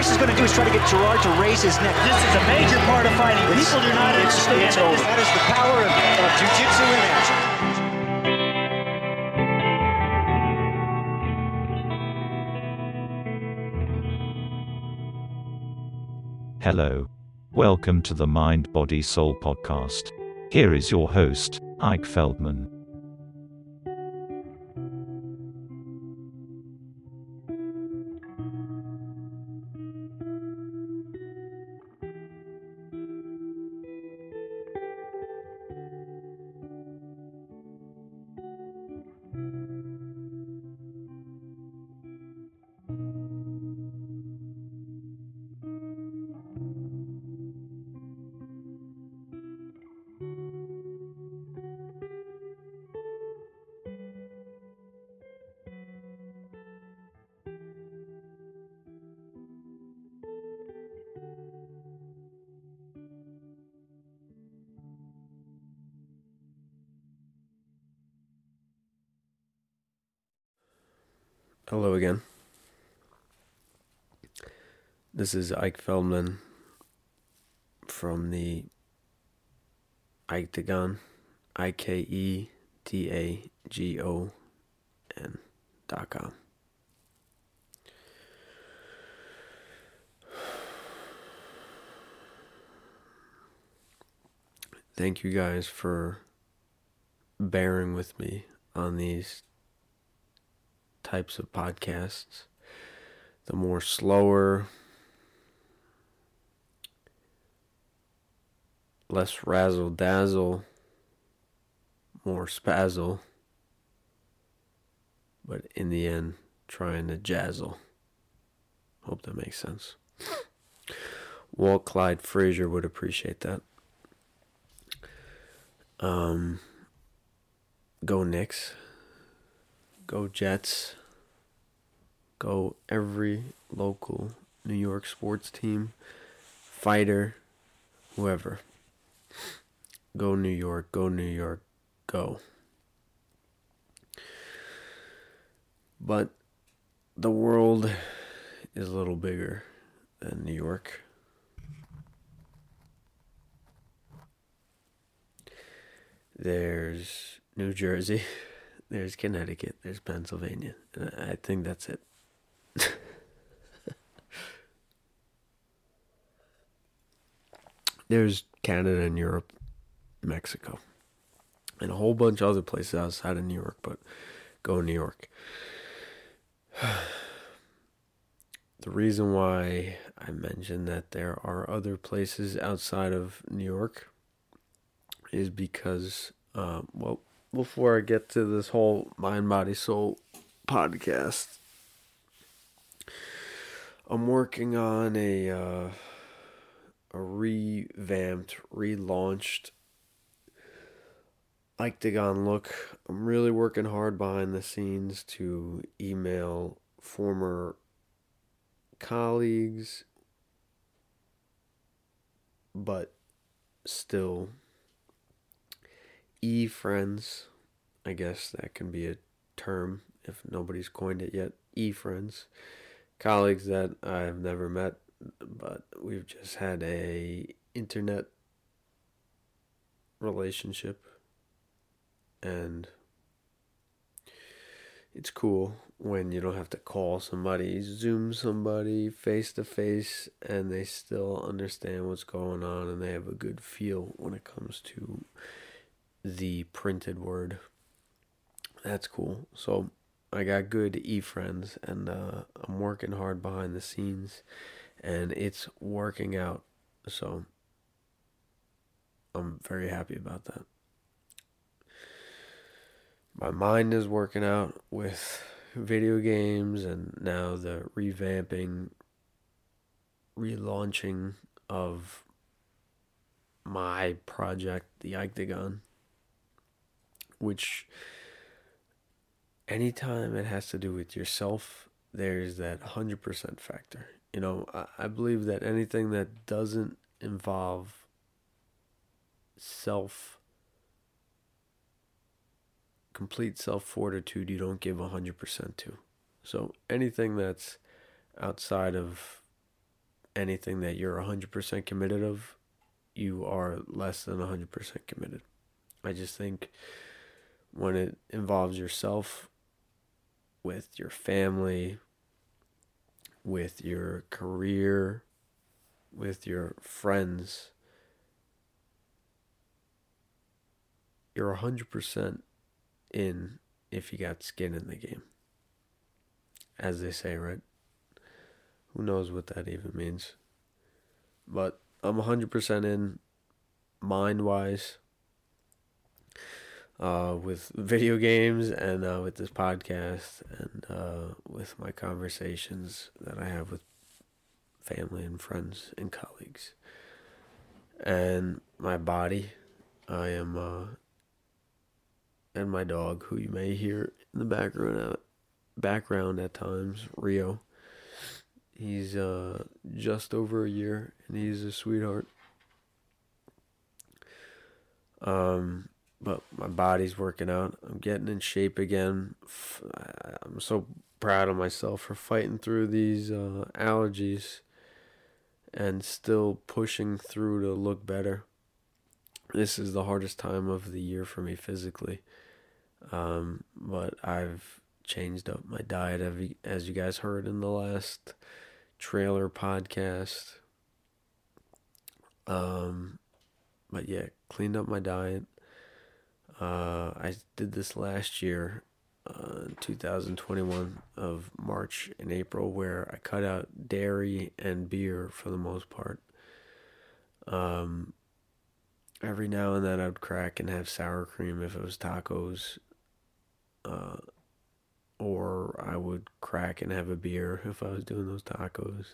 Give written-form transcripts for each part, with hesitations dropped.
Royce is going to do is try to get Gerard to raise his neck. This is a major part of fighting. People do not understand it's over. That is the power of jiu-jitsu in action. Hello. Welcome to the Mind, Body, Soul podcast. Here is your host, Ike Feldman. Hello again. This is Ike Feldman from the Ikedagon, IKEDAGON.com. Thank you guys for bearing with me on these types of podcasts. The more slower, less razzle dazzle, more spazzle, but in the end trying to jazzle. Hope that makes sense. Walt Clyde Frazier would appreciate that. Go Knicks. Go Jets. Go every local New York sports team, fighter, whoever. Go New York, go New York, go. But the world is a little bigger than New York. There's New Jersey. There's Connecticut, there's Pennsylvania, and I think that's it. There's Canada and Europe, Mexico, and a whole bunch of other places outside of New York, but go New York. The reason why I mentioned that there are other places outside of New York is because, before I get to this whole Mind, Body, Soul podcast, I'm working on a revamped, relaunched Ikedagon look. I'm really working hard behind the scenes to email former colleagues, but still friends, I guess that can be a term if nobody's coined it yet. Friends, colleagues that I've never met, but we've just had a internet relationship, and it's cool when you don't have to call somebody, Zoom somebody face to face, and they still understand what's going on and they have a good feel when it comes to the printed word. That's cool. So I got good friends, and I'm working hard behind the scenes, and it's working out. So I'm very happy about that. My mind is working out with video games, and now the relaunching of my project, the Ikedagon, which anytime it has to do with yourself, there's that 100% factor. You know, I believe that anything that doesn't involve complete self-fortitude, you don't give 100% to. So anything that's outside of anything that you're 100% committed of, you are less than 100% committed. I just think when it involves yourself, with your family, with your career, with your friends, you're 100% in if you got skin in the game. As they say, right? Who knows what that even means? But I'm 100% in mind-wise with video games and with this podcast and with my conversations that I have with family and friends and colleagues. And my body, I am, and my dog, who you may hear in the background at times, Rio. He's just over a year, and he's a sweetheart. But my body's working out. I'm getting in shape again. I'm so proud of myself for fighting through these allergies and still pushing through to look better. This is the hardest time of the year for me physically. But I've changed up my diet, as you guys heard in the last trailer podcast. But yeah, cleaned up my diet. I did this last year, 2021 of March and April, where I cut out dairy and beer for the most part. Every now and then I'd crack and have sour cream if it was tacos. Or I would crack and have a beer if I was doing those tacos.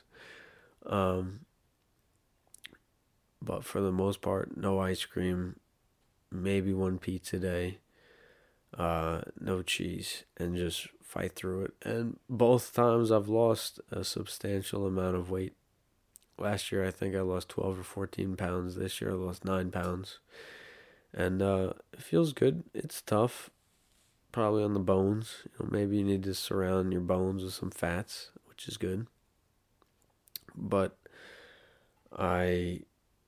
But for the most part, no ice cream, maybe one pizza a day, no cheese, and just fight through it. And both times I've lost a substantial amount of weight. Last year I think I lost 12 or 14 pounds. This year I lost 9 pounds. And it feels good. It's tough. Probably on the bones. Maybe you need to surround your bones with some fats, which is good. But I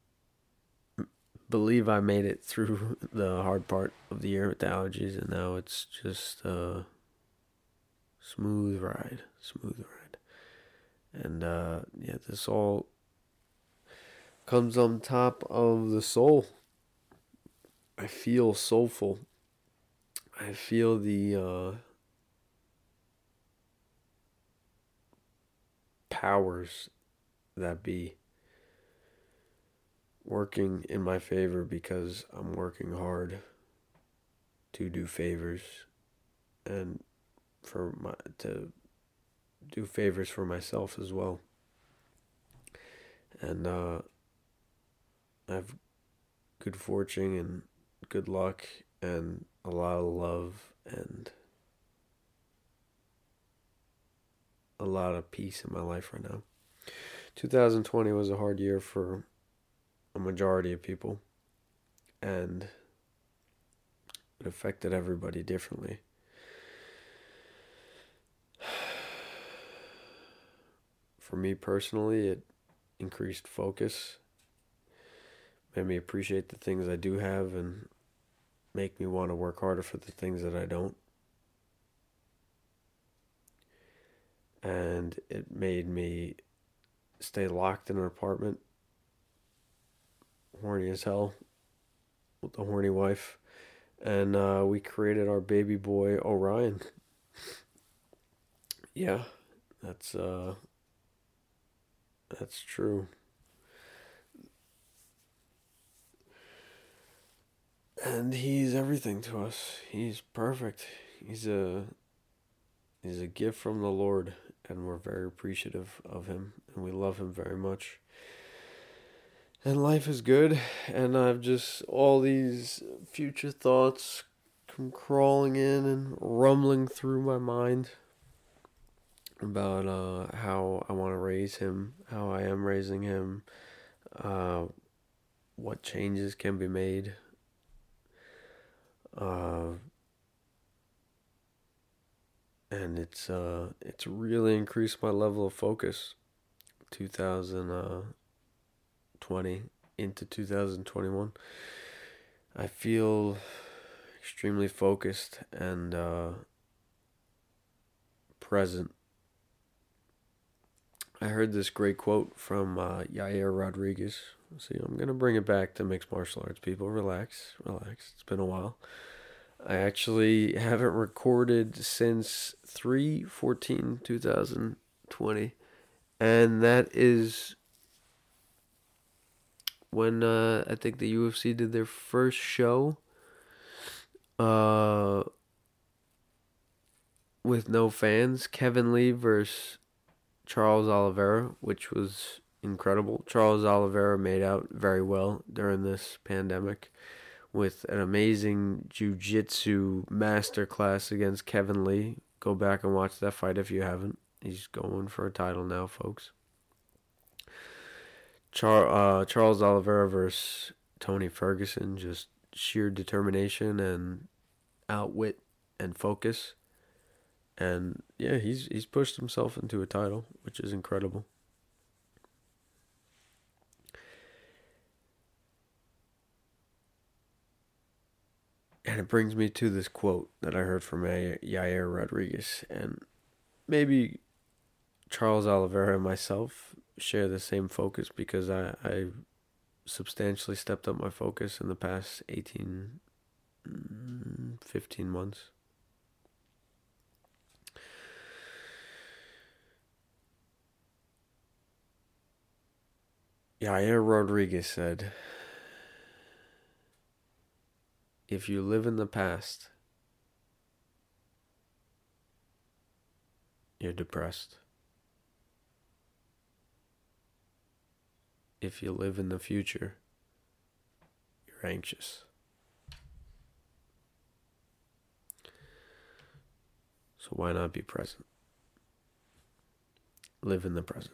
believe I made it through the hard part of the year with the allergies, and now it's just a smooth ride. And yeah, this all comes on top of the soul. I feel soulful. I feel the powers that be working in my favor, because I'm working hard to do favors and to do favors for myself as well. And I have good fortune and good luck and a lot of love and a lot of peace in my life right now. 2020 was a hard year for a majority of people, and it affected everybody differently. For me personally, it increased focus, made me appreciate the things I do have, and make me want to work harder for the things that I don't. And it made me stay locked in an apartment, horny as hell, with a horny wife. And we created our baby boy, Orion. Yeah, that's true. And he's everything to us. He's perfect. He's a gift from the Lord, and we're very appreciative of him, and we love him very much. And life is good, and I've just, all these future thoughts come crawling in and rumbling through my mind about how I want to raise him, how I am raising him, what changes can be made. And it's really increased my level of focus 2020 into 2021. I feel extremely focused and present. I heard this great quote from Yair Rodriguez. See, I'm going to bring it back to mixed martial arts. People, relax. It's been a while. I actually haven't recorded since 3/14/2020. And that is when I think the UFC did their first show with no fans. Kevin Lee versus Charles Oliveira, which was incredible. Charles Oliveira made out very well during this pandemic with an amazing jiu-jitsu masterclass against Kevin Lee. Go back and watch that fight if you haven't. He's going for a title now, folks. Charles Oliveira versus Tony Ferguson, just sheer determination and outwit and focus. And yeah, he's pushed himself into a title, which is incredible. And it brings me to this quote that I heard from Yair Rodriguez. And maybe Charles Oliveira and myself share the same focus because I substantially stepped up my focus in the past 15 months. Yair Rodriguez said, "If you live in the past, you're depressed. If you live in the future, you're anxious." So why not be present? Live in the present.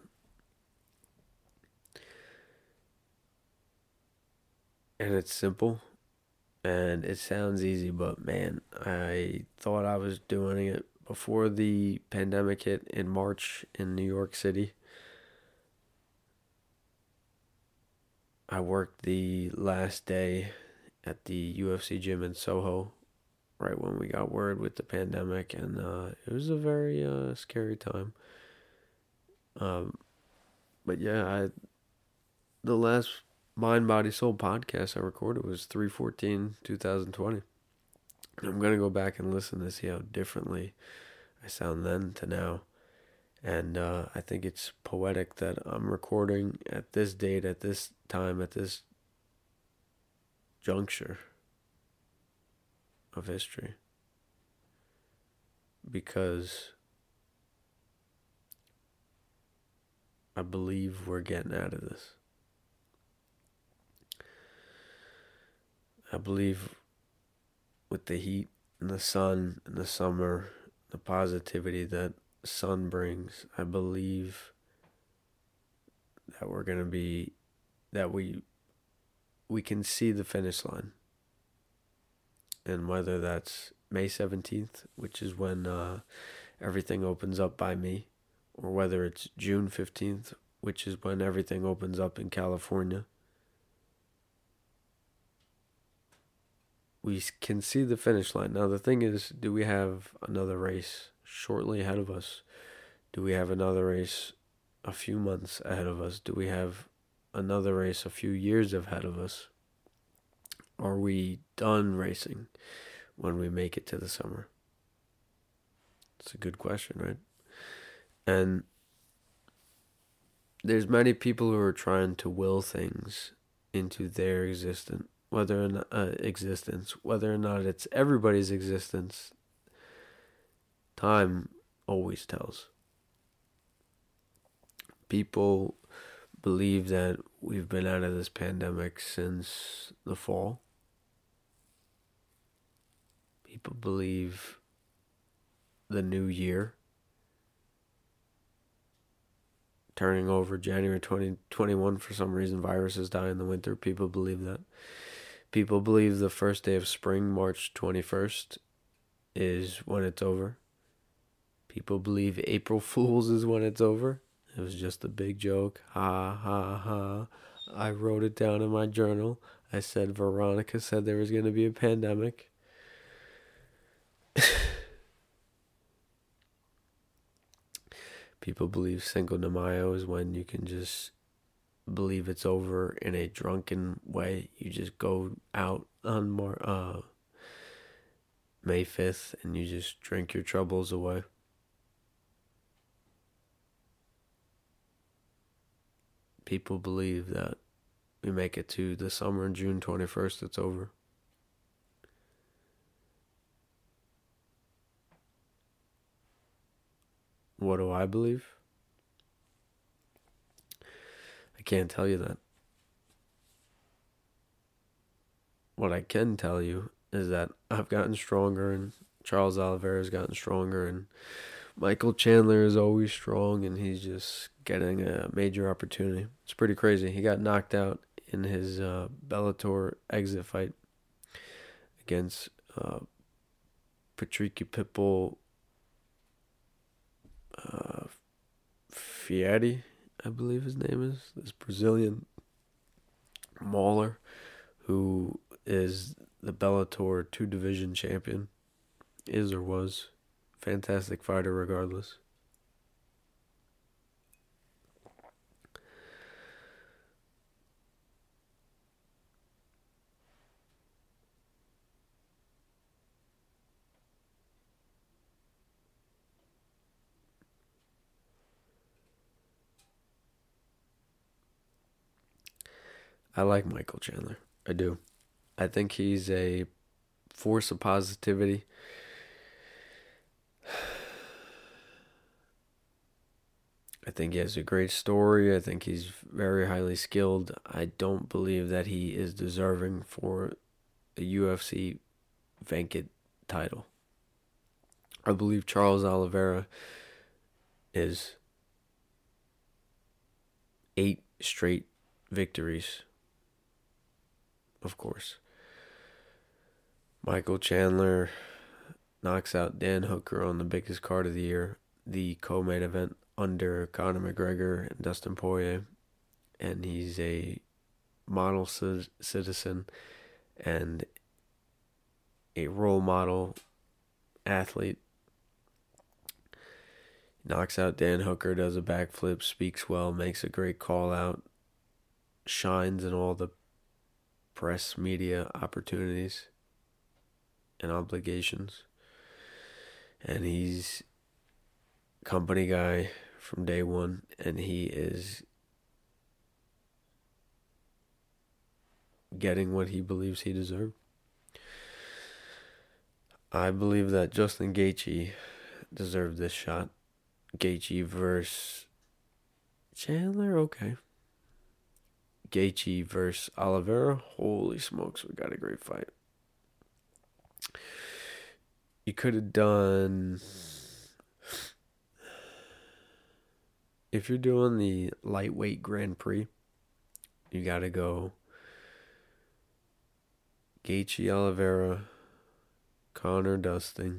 And it's simple, and it sounds easy, but man, I thought I was doing it before the pandemic hit in March in New York City. I worked the last day at the UFC gym in Soho, right when we got word with the pandemic, and it was a very scary time. But yeah, the last Mind, Body, Soul podcast I recorded was 3/14/2020. I'm going to go back and listen to see how differently I sound then to now. And I think it's poetic that I'm recording at this date, at this time, at this juncture of history. Because I believe we're getting out of this. I believe with the heat and the sun and the summer, the positivity that sun brings, I believe that we're going to be, that we can see the finish line. And whether that's May 17th, which is when everything opens up by me, or whether it's June 15th, which is when everything opens up in California, we can see the finish line. Now, the thing is, do we have another race shortly ahead of us? Do we have another race a few months ahead of us? Do we have another race a few years ahead of us? Are we done racing when we make it to the summer? It's a good question, right? And there's many people who are trying to will things into their existence. Whether or not it's everybody's existence, time always tells. People believe that we've been out of this pandemic since the fall. People believe the new year, turning over January 2021, for some reason viruses die in the winter. People believe that. People believe the first day of spring, March 21st, is when it's over. People believe April Fool's is when it's over. It was just a big joke. Ha, ha, ha. I wrote it down in my journal. I said Veronica said there was going to be a pandemic. People believe Cinco de Mayo is when you can just believe it's over in a drunken way. You just go out on May 5th and you just drink your troubles away. People believe that we make it to the summer, June 21st, it's over. What do I believe? I can't tell you that. What I can tell you is that I've gotten stronger, and Charles Oliveira has gotten stronger, and Michael Chandler is always strong, and he's just getting a major opportunity. It's pretty crazy. He got knocked out in his Bellator exit fight against Patrick Pitbull Fieri, I believe his name is. This Brazilian mauler who is the Bellator 2-division champion. Is or was. Fantastic fighter regardless. I like Michael Chandler. I do. I think he's a force of positivity. I think he has a great story. I think he's very highly skilled. I don't believe that he is deserving for a UFC vacant title. I believe Charles Oliveira is 8 straight victories. Of course. Michael Chandler knocks out Dan Hooker on the biggest card of the year, the co-main event under Conor McGregor and Dustin Poirier, and he's a model citizen and a role model athlete. Knocks out Dan Hooker, does a backflip, speaks well, makes a great call out, shines in all the press media opportunities and obligations, and he's company guy from day one, and he is getting what he believes he deserved. I believe that Justin Gaethje deserved this shot. Gaethje versus Chandler, okay. Gaethje versus Oliveira, holy smokes, we got a great fight. You could have done, if you're doing the lightweight Grand Prix, you got to go Gaethje Oliveira, Conor Dustin,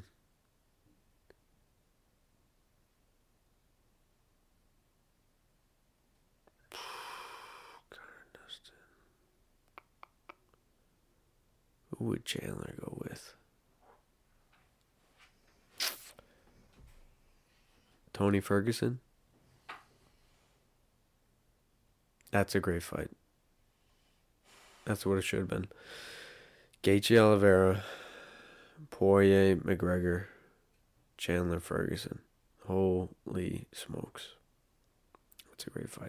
who would Chandler go with? Tony Ferguson? That's a great fight. That's what it should have been. Gaethje Oliveira, Poirier McGregor, Chandler Ferguson. Holy smokes. That's a great fight.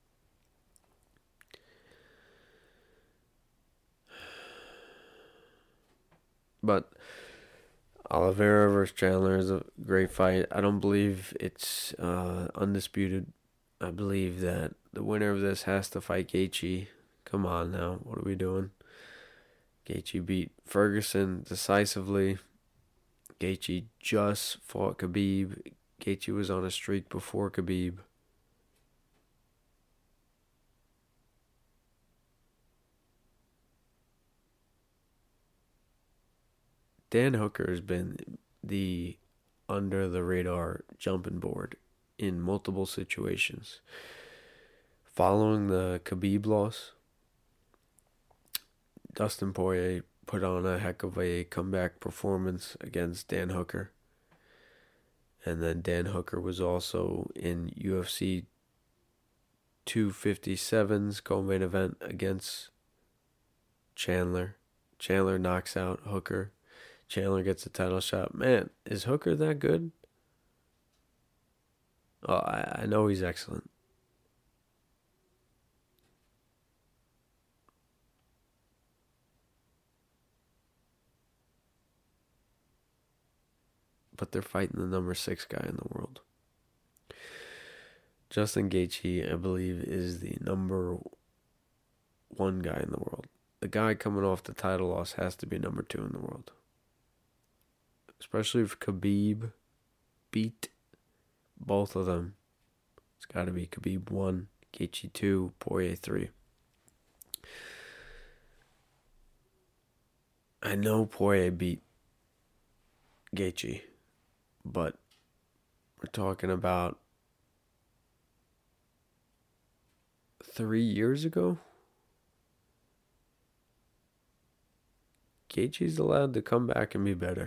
But Oliveira versus Chandler is a great fight. I don't believe it's undisputed. I believe that the winner of this has to fight Gaethje. Come on now, what are we doing? Gaethje beat Ferguson decisively. Gaethje just fought Khabib. Gaethje was on a streak before Khabib. Dan Hooker has been the under-the-radar jumping board in multiple situations. Following the Khabib loss, Dustin Poirier put on a heck of a comeback performance against Dan Hooker. And then Dan Hooker was also in UFC 257's co-main event against Chandler. Chandler knocks out Hooker. Chandler gets a title shot. Man, is Hooker that good? Oh, I know he's excellent. But they're fighting the number 6 guy in the world. Justin Gaethje, I believe, is the number 1 guy in the world. The guy coming off the title loss has to be number 2 in the world. Especially if Khabib beat both of them. It's got to be Khabib 1, Gaethje 2, Poirier 3. I know Poirier beat Gaethje, but we're talking about 3 years ago. Gaethje's allowed to come back and be better.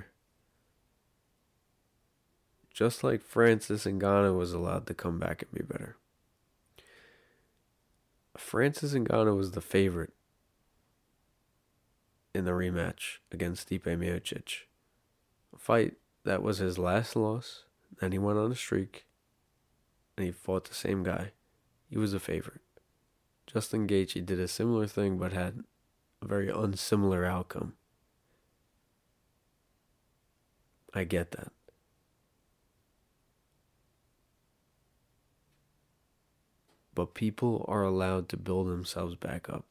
Just like Francis Ngannou was allowed to come back and be better. Francis Ngannou was the favorite in the rematch against Stipe Miocic. A fight that was his last loss. Then he went on a streak. And he fought the same guy. He was a favorite. Justin Gaethje did a similar thing but had a very unsimilar outcome. I get that. But people are allowed to build themselves back up.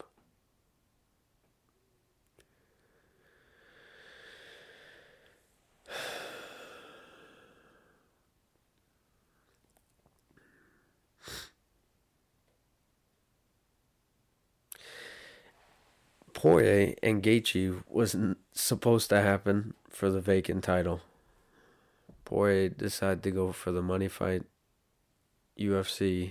Poirier and Gaethje wasn't supposed to happen for the vacant title. Poirier decided to go for the money fight. UFC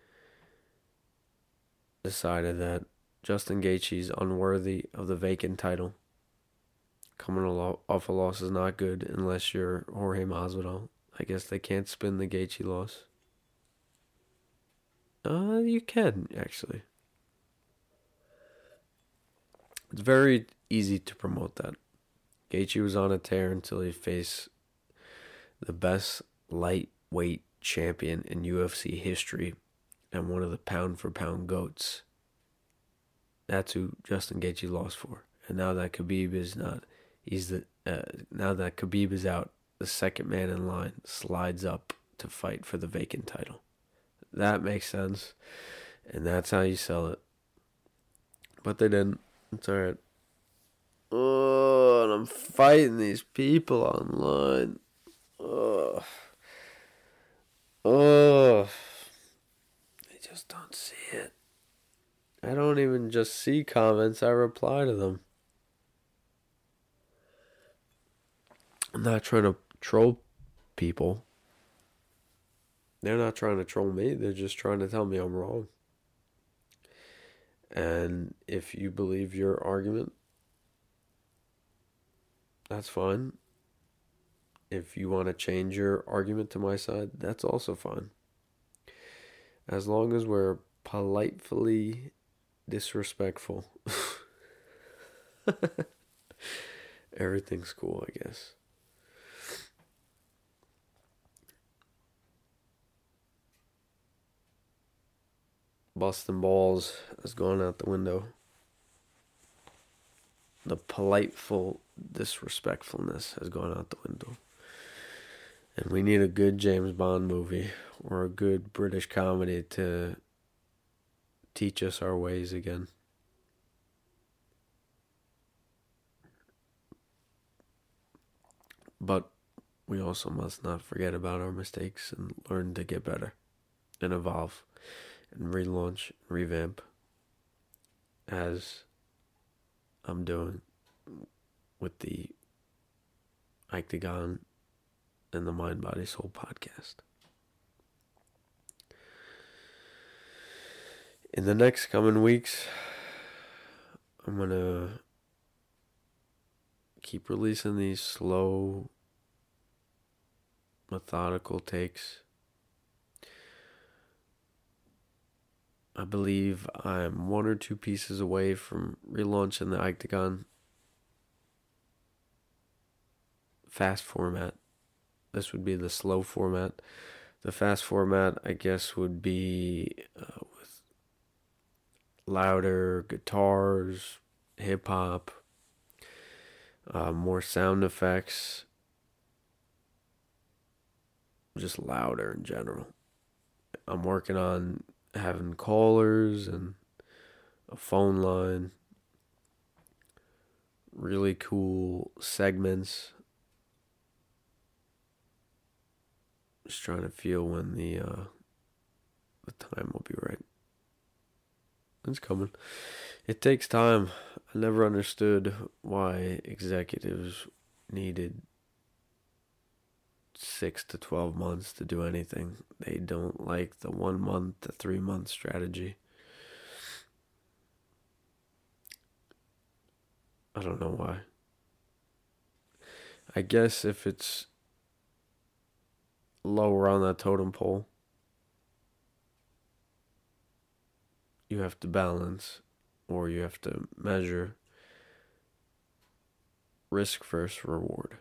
decided that Justin Gaethje's unworthy of the vacant title. Coming off a loss is not good unless you're Jorge Masvidal. I guess they can't spin the Gaethje loss. You can, actually. It's very easy to promote that. Gaethje was on a tear until he faced the best lightweight champion in UFC history and one of the pound-for-pound GOATs. That's who Justin Gaethje lost for. And now that Khabib is not, now that Khabib is out, the second man in line slides up to fight for the vacant title. That makes sense, and that's how you sell it. But they didn't. It's alright. Oh, and I'm fighting these people online. Oh. They just don't see it. I don't even just see comments, I reply to them. I'm not trying to troll people. They're not trying to troll me. They're just trying to tell me I'm wrong. And if you believe your argument, that's fine. If you want to change your argument to my side, that's also fine. As long as we're politely disrespectful. Everything's cool, I guess. Busting balls has gone out the window. The politeful disrespectfulness has gone out the window. And we need a good James Bond movie or a good British comedy to teach us our ways again. But we also must not forget about our mistakes and learn to get better and evolve and relaunch, revamp, as I'm doing with the Ike DeGon and the Mind, Body, Soul podcast. In the next coming weeks, I'm going to keep releasing these slow, methodical takes. I believe I'm 1 or 2 pieces away from relaunching the Octagon fast format. This would be the slow format. The fast format, I guess, would be with louder guitars, hip-hop, more sound effects, just louder in general. I'm working on having callers and a phone line, really cool segments. Just trying to feel when the time will be right. It's coming. It takes time. I never understood why executives needed 6 to 12 months to do anything. They don't like the 1 month to 3 month strategy. I don't know why. I guess if it's lower on that totem pole, you have to balance, or you have to measure risk versus reward.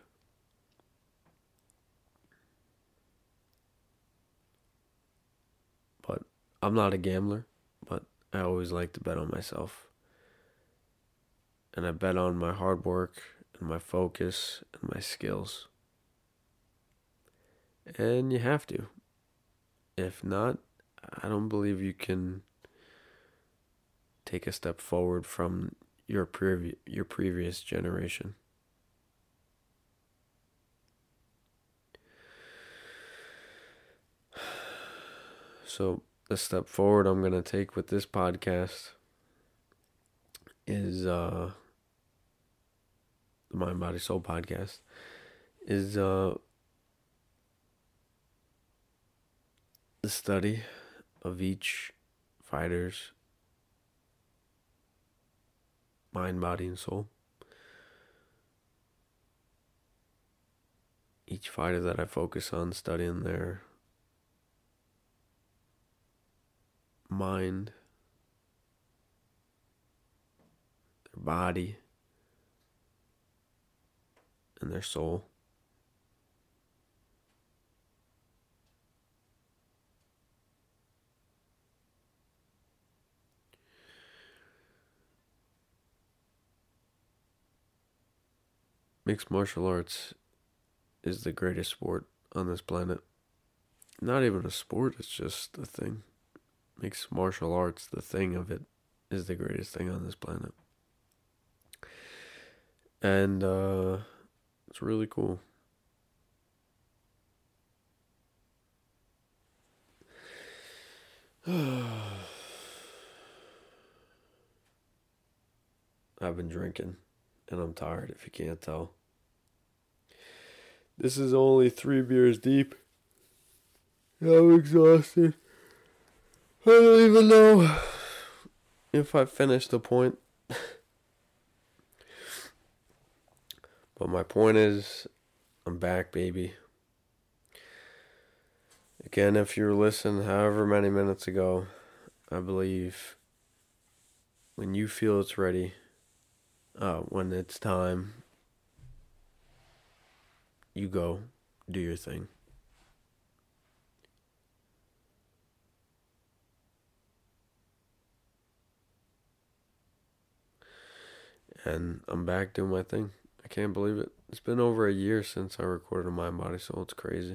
But I'm not a gambler, but I always like to bet on myself. And I bet on my hard work and my focus and my skills. And you have to. If not, I don't believe you can take a step forward from your previous generation. So the step forward I'm going to take with this podcast is the Mind, Body, Soul podcast is the study of each fighter's mind, body, and soul. Each fighter that I focus on, studying their mind, their body, and their soul. Mixed martial arts is the greatest sport on this planet. Not even a sport, it's just a thing. Mixed martial arts, the thing of it, is the greatest thing on this planet. And it's really cool. I've been drinking, and I'm tired if you can't tell. This is only 3 beers deep. I'm exhausted. I don't even know if I finished the point. But my point is, I'm back, baby. Again, if you were listening however many minutes ago, I believe when you feel it's ready, when it's time, you go, do your thing. And I'm back doing my thing. I can't believe it. It's been over a year since I recorded a Mind, Body, Soul. It's crazy.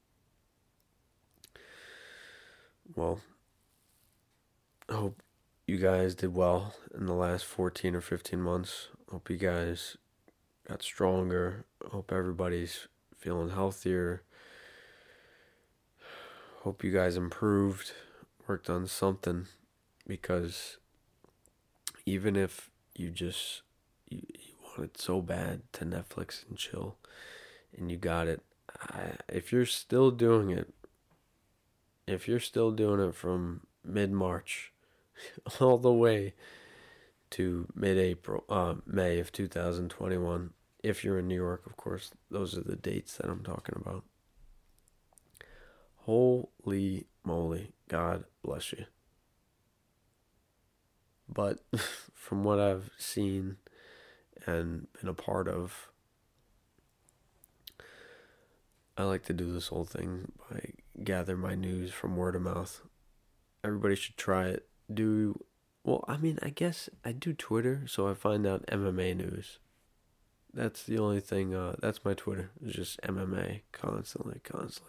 Well, I hope you guys did well in the last 14 or 15 months. Hope you guys got stronger. Hope everybody's feeling healthier. Hope you guys improved, worked on something, because even if you wanted so bad to Netflix and chill, and you got it, if you're still doing it from mid-March all the way to May of 2021. If you're in New York, of course, those are the dates that I'm talking about. Holy moly, God bless you. But from what I've seen and been a part of, I like to do this whole thing by gather my news from word of mouth. Everybody should try it. I guess I do Twitter, so I find out MMA news. That's the only thing, that's my Twitter. It's just MMA, constantly.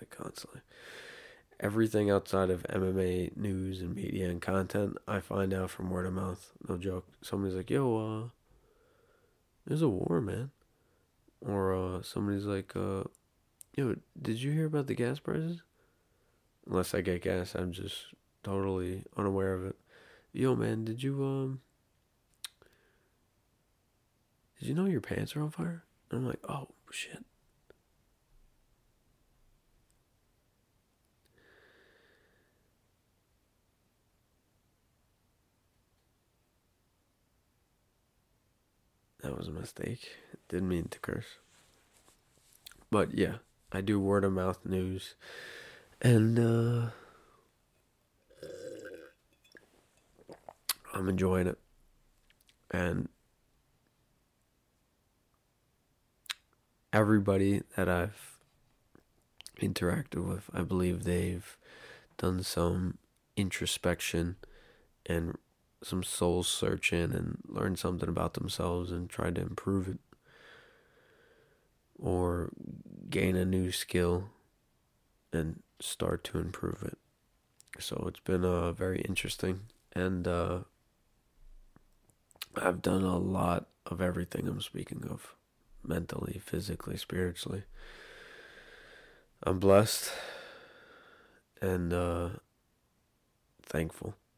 Everything outside of MMA news and media and content, I find out from word of mouth. No joke. Somebody's like, yo, there's a war, man. Or somebody's like, yo, did you hear about the gas prices? Unless I get gas, I'm just totally unaware of it. Yo, man, did you know your pants are on fire? And I'm like, oh, shit. That was a mistake. Didn't mean to curse. But yeah, I do word of mouth news. And I'm enjoying it. And everybody that I've interacted with, I believe they've done some introspection and some soul searching and learned something about themselves and tried to improve it or gain a new skill and start to improve it. So it's been very interesting, and I've done a lot of everything I'm speaking of, mentally, physically, spiritually. I'm blessed and thankful.